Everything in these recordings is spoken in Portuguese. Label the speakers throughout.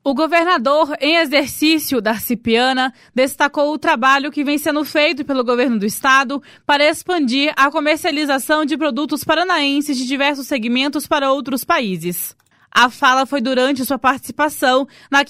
Speaker 1: O governador em exercício, Darcy Piana, destacou o trabalho que vem sendo feito pelo governo do estado para expandir a comercialização de produtos paranaenses de diversos segmentos para outros países. A fala foi durante sua participação na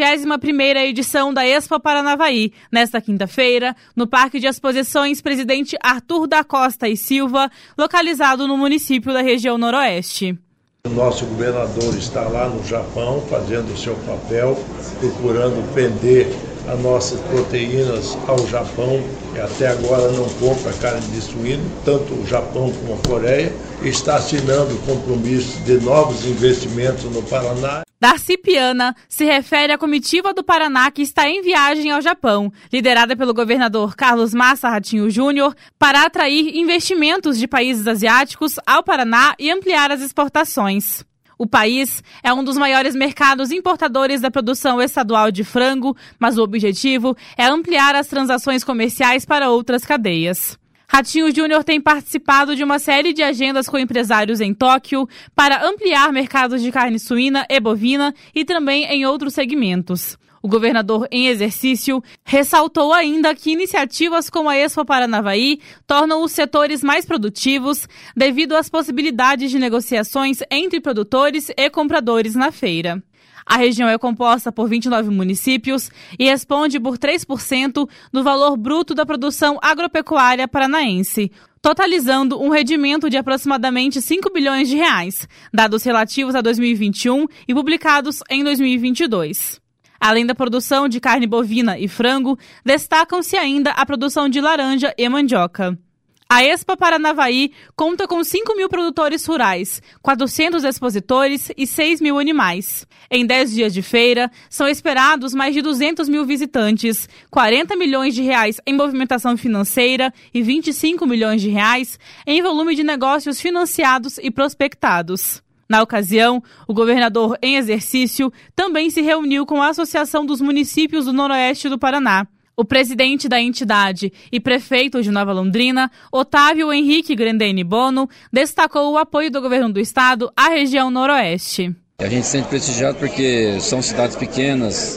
Speaker 1: 51ª edição da Expo Paranavaí, nesta quinta-feira, no Parque de Exposições Presidente Arthur da Costa e Silva, localizado no município da região Noroeste.
Speaker 2: O nosso governador está lá no Japão fazendo o seu papel, procurando vender as nossas proteínas ao Japão, que até agora não compra carne de suíno, tanto o Japão como a Coreia, está assinando compromissos de novos investimentos no Paraná.
Speaker 1: Darcy Piana se refere à comitiva do Paraná que está em viagem ao Japão, liderada pelo governador Carlos Massa Ratinho Júnior, para atrair investimentos de países asiáticos ao Paraná e ampliar as exportações. O país é um dos maiores mercados importadores da produção estadual de frango, mas o objetivo é ampliar as transações comerciais para outras cadeias. Ratinho Júnior tem participado de uma série de agendas com empresários em Tóquio para ampliar mercados de carne suína e bovina e também em outros segmentos. O governador em exercício ressaltou ainda que iniciativas como a Expo Paranavaí tornam os setores mais produtivos devido às possibilidades de negociações entre produtores e compradores na feira. A região é composta por 29 municípios e responde por 3% do valor bruto da produção agropecuária paranaense, totalizando um rendimento de aproximadamente 5 bilhões de reais, dados relativos a 2021 e publicados em 2022. Além da produção de carne bovina e frango, destacam-se ainda a produção de laranja e mandioca. A Expo Paranavaí conta com 5.000 produtores rurais, 400 expositores e 6.000 animais. Em 10 dias de feira, são esperados mais de 200 mil visitantes, 40 milhões de reais em movimentação financeira e 25 milhões de reais em volume de negócios financiados e prospectados. Na ocasião, o governador em exercício também se reuniu com a Associação dos Municípios do Noroeste do Paraná. O presidente da entidade e prefeito de Nova Londrina, Otávio Henrique Grendene Bono, destacou o apoio do governo do estado à região Noroeste.
Speaker 3: A gente se sente prestigiado porque são cidades pequenas,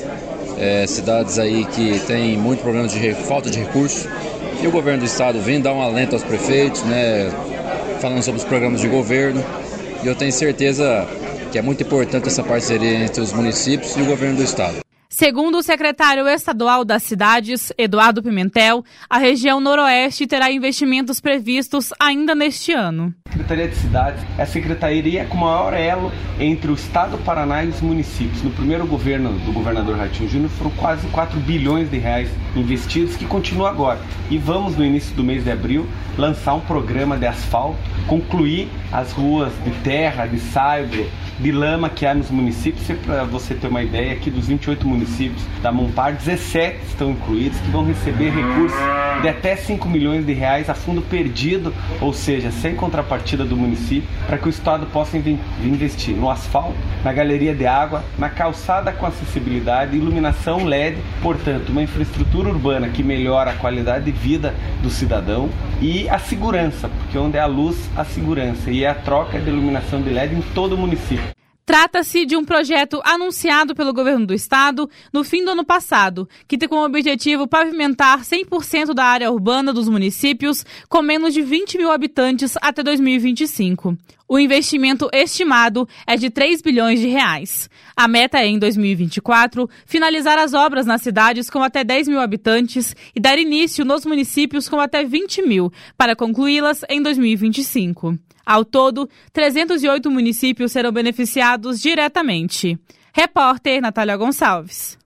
Speaker 3: cidades aí que têm muito problema de falta de recursos. E o governo do estado vem dar um alento aos prefeitos, falando sobre os programas de governo. E eu tenho certeza que é muito importante essa parceria entre os municípios e o governo do estado.
Speaker 1: Segundo o secretário estadual das cidades, Eduardo Pimentel, a região Noroeste terá investimentos previstos ainda neste ano.
Speaker 4: A Secretaria de Cidades é a secretaria com maior elo entre o estado do Paraná e os municípios. No primeiro governo do governador Ratinho Júnior foram quase 4 bilhões de reais investidos, que continua agora. E vamos, no início do mês de abril, lançar um programa de asfalto, concluir as ruas de terra, de saibro, de lama que há nos municípios. Para você ter uma ideia, aqui dos 28 municípios da Monpar, 17 estão incluídos, que vão receber recursos de até 5 milhões de reais a fundo perdido, ou seja, sem contrapartida do município, para que o estado possa investir no asfalto, na galeria de água, na calçada com acessibilidade, iluminação LED, portanto, uma infraestrutura urbana que melhora a qualidade de vida do cidadão e a segurança, porque onde há luz, há segurança, e a troca de iluminação de LED em todo o município.
Speaker 1: Trata-se de um projeto anunciado pelo governo do estado no fim do ano passado, que tem como objetivo pavimentar 100% da área urbana dos municípios com menos de 20 mil habitantes até 2025. O investimento estimado é de 3 bilhões de reais. A meta é, em 2024, finalizar as obras nas cidades com até 10 mil habitantes e dar início nos municípios com até 20 mil, para concluí-las em 2025. Ao todo, 308 municípios serão beneficiados diretamente. Repórter Natália Gonçalves.